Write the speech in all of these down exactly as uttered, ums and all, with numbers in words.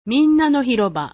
みんなの広場。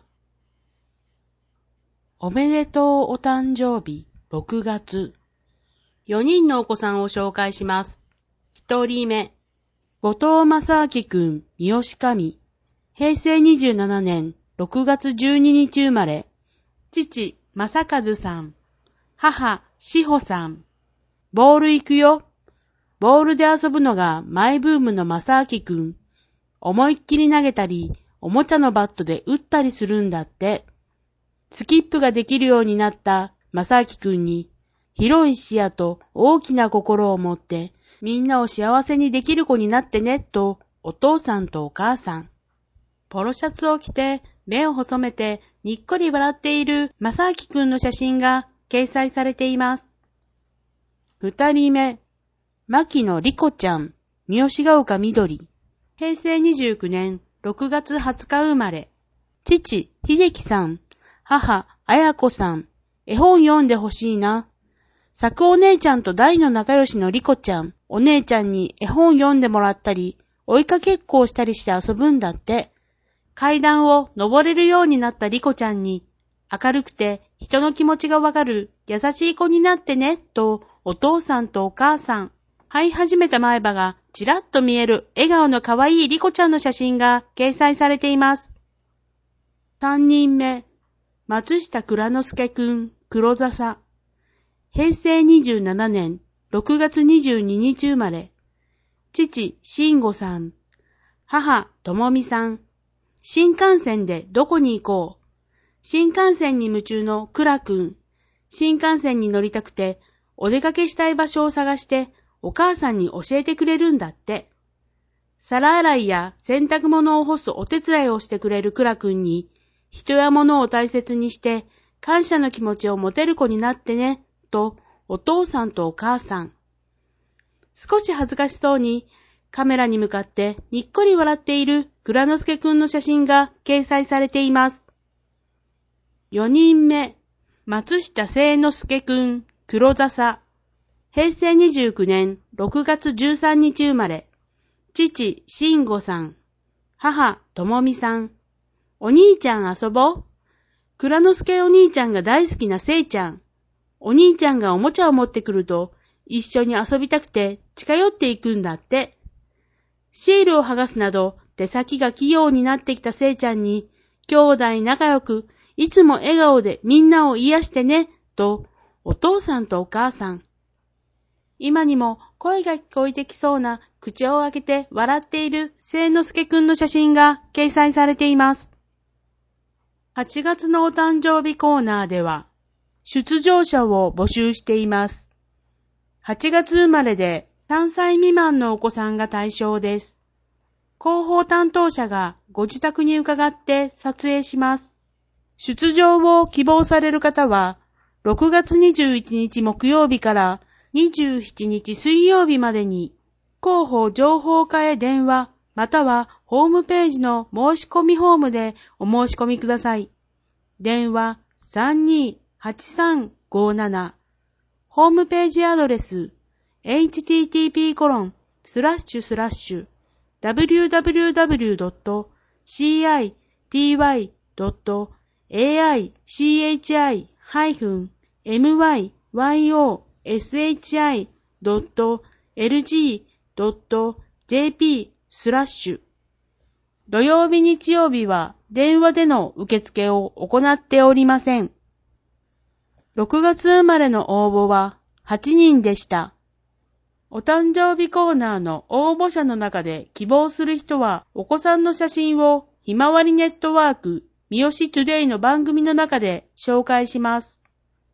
おめでとうお誕生日ろくがつ。よにんのお子さんを紹介します。ひとりめ、後藤正明くん、三好上。へいせいにじゅうななねんろくがつじゅうににち生まれ。父、正和さん。母、志保さん。ボール行くよ。ボールで遊ぶのがマイブームの正明くん。思いっきり投げたり、おもちゃのバットで打ったりするんだって。スキップができるようになった正明くんに、広い視野と大きな心を持って、みんなを幸せにできる子になってね、と、お父さんとお母さん。ポロシャツを着て、目を細めて、にっこり笑っている正明くんの写真が掲載されています。二人目、牧野莉子ちゃん、三好ヶ丘みどり。へいせいにじゅうきゅうねんろくがつはつか生まれ。父、秀樹さん。母、綾子さん。絵本読んでほしいな。作お姉ちゃんと大の仲良しの莉子ちゃん。お姉ちゃんに絵本読んでもらったり、追いかけっこをしたりして遊ぶんだって。階段を登れるようになった莉子ちゃんに、明るくて人の気持ちがわかる優しい子になってね、とお父さんとお母さん。這い始めた前歯がちらっと見える笑顔の可愛い莉子ちゃんの写真が掲載されています。三人目、松下蔵之介くん、黒笹。へいせいにじゅうななねんろくがつにじゅうににち生まれ。父、慎吾さん。母、智美さん。新幹線でどこに行こう。新幹線に夢中の蔵くん。新幹線に乗りたくて、お出かけしたい場所を探して、お母さんに教えてくれるんだって。皿洗いや洗濯物を干すお手伝いをしてくれる蔵くんに、人や物を大切にして感謝の気持ちを持てる子になってね、とお父さんとお母さん。少し恥ずかしそうにカメラに向かってにっこり笑っている蔵之介くんの写真が掲載されています。よにんめ、松下清之介くん、黒笹。へいせいにじゅうきゅうねんろくがつじゅうさんにち生まれ。父、慎吾さん。母、智美さん。お兄ちゃん遊ぼう。蔵之介お兄ちゃんが大好きなせいちゃん。お兄ちゃんがおもちゃを持ってくると、一緒に遊びたくて近寄っていくんだって。シールを剥がすなど手先が器用になってきたせいちゃんに、兄弟仲良く、いつも笑顔でみんなを癒してね、と、お父さんとお母さん。今にも声が聞こえてきそうな口を開けて笑っている清之介くんの写真が掲載されています。はちがつのお誕生日コーナーでは、出場者を募集しています。はちがつ生まれでさんさい未満のお子さんが対象です。広報担当者がご自宅に伺って撮影します。出場を希望される方は、ろくがつにじゅういちにち木曜日からにじゅうしちにち水曜日までに、広報情報課へ電話、またはホームページの申し込みフォームでお申し込みください。電話さんにーはちさんごーなな。ホームページアドレス エイチティーティーピーコロンスラッシュスラッシュダブリューダブリューダブリュードットシーアイティーワイドットエーアイシーエイチアイハイフンエムワイワイオーエスエイチアイドットエルジードットジェーピー スラッシュ。土曜日日曜日は電話での受付を行っておりません。ろくがつ生まれの応募ははちにんでした。お誕生日コーナーの応募者の中で希望する人はお子さんの写真をひまわりネットワーク三好トゥデイの番組の中で紹介します。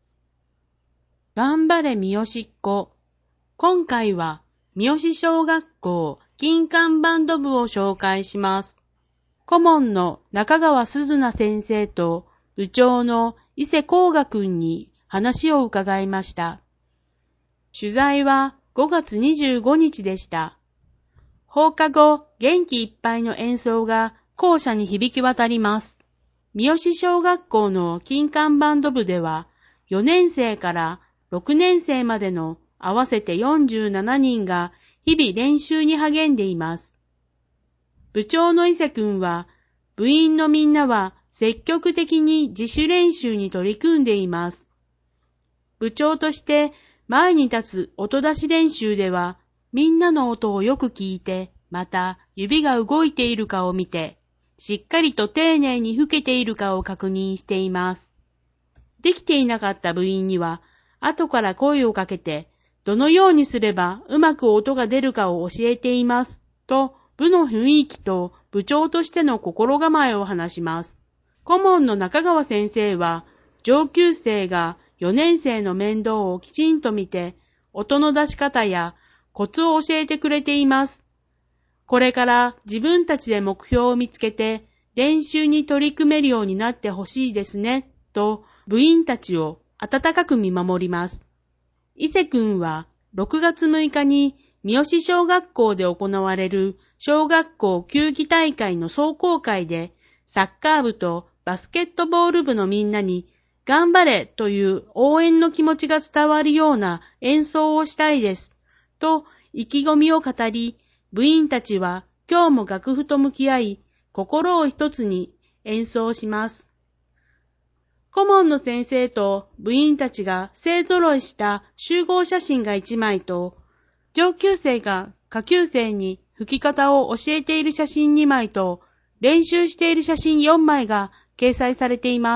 頑張れ三好っ子。今回は三好小学校金管バンド部を紹介します。顧問の中川鈴奈先生と部長の伊勢光賀くんに話を伺いました。取材はごがつにじゅうごにちでした。放課後、元気いっぱいの演奏が校舎に響き渡ります。三好小学校の金管バンド部では、よねんせいからろくねんせいまでの合わせてよんじゅうななにんが日々練習に励んでいます。部長の伊勢くんは、 部員のみんなは積極的に自主練習に取り組んでいます。部長として前に立つ音出し練習では、みんなの音をよく聞いて、また指が動いているかを見て、しっかりと丁寧に吹けているかを確認しています。できていなかった部員には、後から声をかけて、どのようにすればうまく音が出るかを教えています、と部の雰囲気と部長としての心構えを話します。顧問の中川先生は、上級生がよねん生の面倒をきちんと見て、音の出し方やコツを教えてくれています。これから自分たちで目標を見つけて練習に取り組めるようになってほしいですね、と部員たちを温かく見守ります。伊勢くんはろくがつむいかに三好小学校で行われる小学校球技大会の壮行会でサッカー部とバスケットボール部のみんなに頑張れという応援の気持ちが伝わるような演奏をしたいです、と意気込みを語り、部員たちは今日も楽譜と向き合い、心を一つに演奏します。顧問の先生と部員たちが勢揃いした集合写真がいちまいと、上級生が下級生に吹き方を教えている写真にまいと、練習している写真よんまいが掲載されています。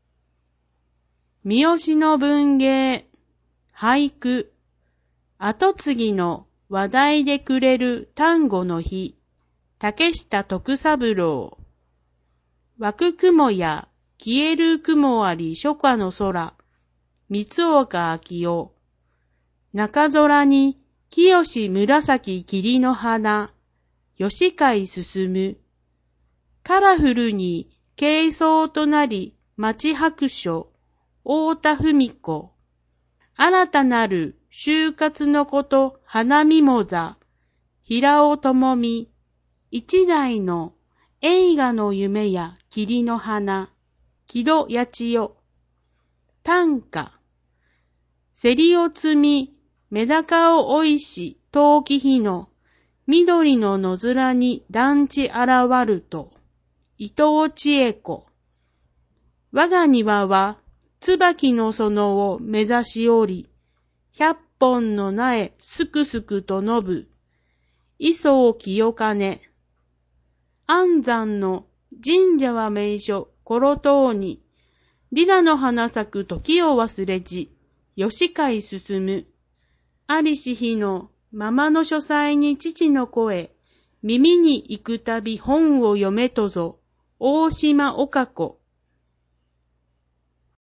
三好の文芸、俳句、後継ぎの話題でくれる端午の日、竹下徳三郎。湧く雲や消える雲あり初夏の空、三岡明夫。中空に清紫霧の花、吉海進む。カラフルに軽装となり町白書、太田文子。新たなる就活のこと花見もざ、平尾智美。一代の映画の夢や霧の花、木戸八千代。短歌。せりを摘み、メダカをおいし、陶器日の、緑の野面に団地現ると、伊藤千恵子。我が庭は、椿の園を目指しおり、百本の苗すくすくと伸ぶ、磯を清金。安山の神社は名所、コロ等に、リラの花咲く時を忘れじ、吉海進む。ありし日のママの書斎に父の声、耳に行くたび本を読めとぞ、大島岡子。